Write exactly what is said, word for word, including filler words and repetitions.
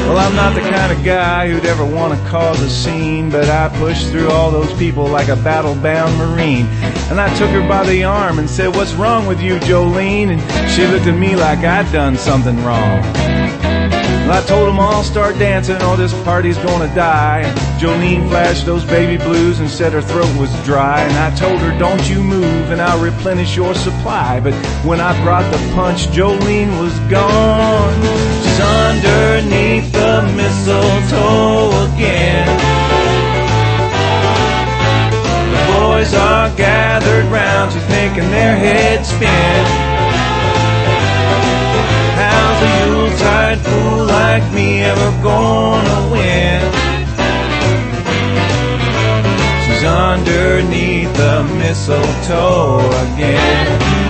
Well, I'm not the kind of guy who'd ever want to cause a scene, but I pushed through all those people like a battle-bound Marine. And I took her by the arm and said, "What's wrong with you, Jolene?" And she looked at me like I'd done something wrong. Well, I told them all, start dancing or this party's gonna die. Jolene flashed those baby blues and said her throat was dry. And I told her, don't you move and I'll replenish your supply. But when I brought the punch, Jolene was gone. She's underneath the mistletoe again. The boys are gathered round, she's making their heads spin. How's a Yuletide fool like me ever gonna win? She's underneath the mistletoe again.